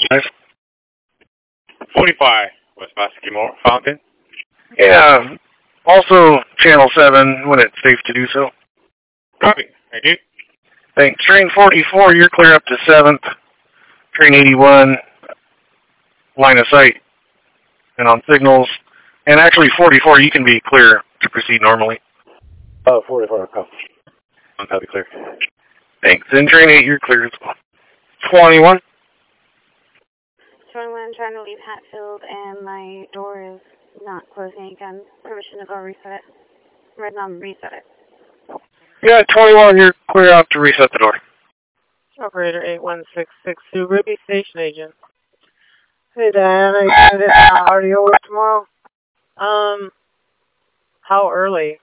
45 West Basquimore Fountain. Yeah, also Channel 7 when it's safe to do so. Copy. Thank you. Thanks. Train 44, you're clear up to 7th. Train 81, line of sight and on signals. And actually 44, you can be clear to proceed normally. Oh, 44, copy. Copy, clear. Thanks. And train 8, you're clear as well. 21. 21, trying to leave Hatfield, and my door is not closing again. Permission to go reset it. Reset it. Yeah, 21, you're clear out to reset the door. Operator 81662, Ruby Station Agent. Hey Diana, how do you work tomorrow? How early?